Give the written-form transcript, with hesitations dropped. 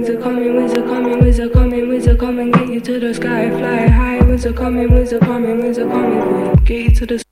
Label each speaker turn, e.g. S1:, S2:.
S1: wings are coming, wings are coming, wings are coming, wings are coming, get you to the sky, fly high. Wings are coming, wings are coming, wings are coming, get you to the